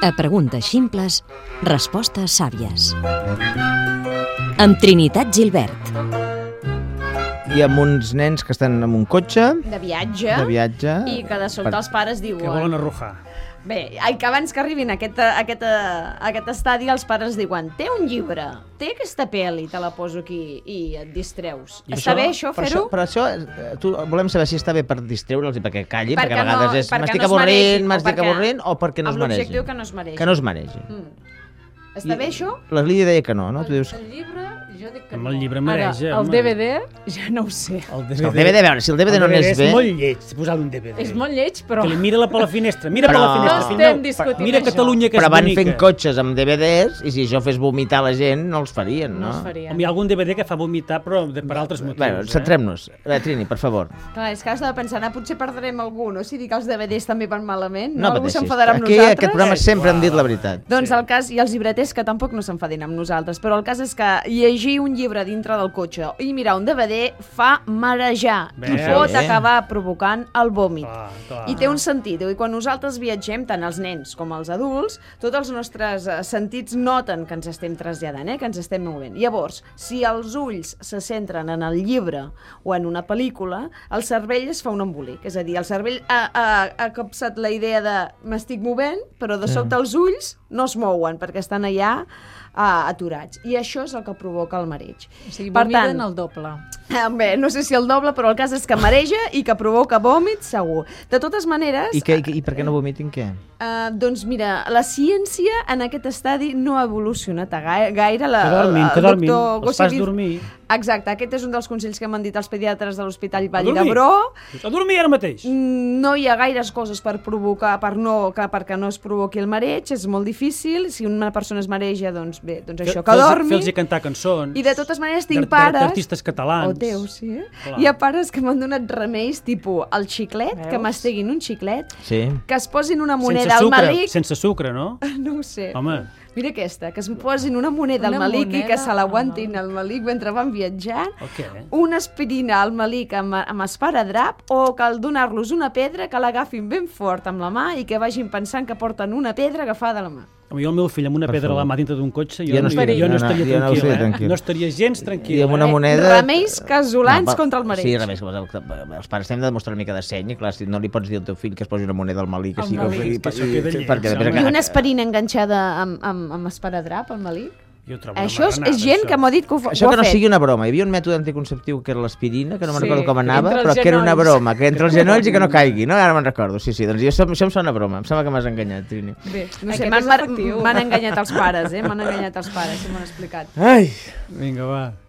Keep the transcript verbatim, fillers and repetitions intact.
A preguntes ximples, respostes sàvies. Amb Trinitat Gilbert. I amb uns nens que estan en un cotxe de viatge, de viatge i que de sobte per... els pares diuen... Que volen arrojar. Bé, que abans que arribin a aquest, a, aquest, a aquest estadi, els pares diuen: té un llibre, té aquesta pel·li, te la poso aquí i et distreus. I Està això? bé això, Per fer-ho? això, per això eh, tu, volem saber si està bé per distreure'ls i perquè callin, Perquè perquè, a vegades no- és perquè m'estic no es avorrint, mereixin, o m'estic perquè- avorrint, o perquè no es Amb mereixin. l'objectiu que no es mereixin. Que no es mereixin. Mm. Està bé això? La Lídia deia que no, no? Tu dius... El llibre, jo dic que Amb no. el llibre Ara, mereix, eh, el home. D V D, ja no ho sé. El D El D V D, a veure, si el D V D no n'és bé... és molt lleig, posar un D V D. És molt lleig, però... Que li mira-la per la finestra, mira Però- per la finestra. No fill estem meu. discutint Mira això. Catalunya, que Però és van bonica. fent cotxes amb D V Ds i si això fes vomitar la gent no els farien, no? No es faria. Home, hi ha algun D V D que fa vomitar, però de, per altres motius. Bueno, eh? centrem-nos. A veure, Trini, per favor. Clar, és que has de pensar, ah, potser perdrem algú, no? Si dic que els D V Ds també van malament, No no? Algú pateixis. s'enfadarà amb Aquí, nosaltres? aquest programa sempre hem dit la veritat. Doncs el cas, i els llibreters que tampoc no s'enfadin amb nosaltres, però el cas és que llegir un llibre dintre del cotxe i mirar un D V D fa marejar i Veus? pot Eh? acabar provocant el vòmit. Clar, clar. I té un sentit, i quan nosaltres viatgem, tant els nens com els adults, tots els nostres eh, sentits noten que ens estem traslladant, eh? que ens estem movent. Llavors, si els ulls se centren en el llibre o en una pel·lícula, el cervell es fa un embolic. És a dir, el cervell ha, ha, ha capsat la idea de m'estic movent, però de sobte els ulls no es mouen perquè estan allà uh, aturats. I això és el que provoca el mareig. O sigui, Per vomiten tant, el doble. Eh, Bé, no sé si el doble, però el cas és que mareja i que provoca vòmit, segur. De totes maneres... I, que, i, i per què no vomitin, què? Uh, doncs mira, la ciència en aquest estadi no ha evolucionat a gai- gaire. La, Que dormin, el que dormin. doctor Els fas Gossevich- dormir. Exacte, aquest és un dels consells que m'han dit els pediatres de l'Hospital A Vall dormir. d'Hebron. A dormir ara mateix. Mm, No hi ha gaires coses per provocar, per no, que, perquè no es provoqui el mareig, és molt difícil. Si una persona es mareja, doncs bé, doncs això, que Fer-los- dormi. Fer-los cantar cançons. I de totes maneres tinc d'art- d'art- pares... d'artistes catalans. Oh, Déu, sí, eh? Clar. Hi ha pares que m'han donat remeis, tipus el xiclet, Veus? que masteguin un xiclet, Sí. que es posin una Sense moneda al sucre, malic... sense sucre, no? No ho sé. Home, Mira aquesta, que es posin una moneda Una al malic i que moneda se al l'aguantin malic. al malic mentre van viatjant, o què? una aspirina al malic amb, amb esparadrap, o cal donar-los una pedra que l'agafin ben fort amb la mà i que vagin pensant que porten una pedra agafada a la mà. Home, jo el meu fill amb una Per pedra a la favor. mà dintre d'un cotxe, jo, Jo no no, estaria- jo no no, no, estaria jo no tranquil, estaria eh? tranquil. No estaria gens tranquil. I amb una eh? moneda... Remeis casolans va, contra el mareig. Sí, remeis. Els pares hem de demostrar una mica de seny, i clar, si no li pots dir al teu fill que es posi una moneda al malic, Al així, malic, que això queda lleig, perquè després... home. I una aspirina enganxada amb, amb, amb esparadrap al malic. Jo trobo una Això és, marranada, és gent això. que m'ha dit que ho, fa- Això ho que ha no fet. sigui una broma. Hi havia un mètode anticonceptiu que era l'aspirina, que no me'n Sí, recordo com anava, entre els però que era una genolls. broma, que entre els genolls i que no caigui, no? Ara me'n recordo, sí, sí. Doncs jo, això, això em sona broma, em sembla que m'has enganyat, Trini. Bé, no sé, Aquest m'han és mar- efectiu. m'han enganyat els pares, eh? M'han enganyat els pares, si m'ho han explicat. Ai! Vinga, va.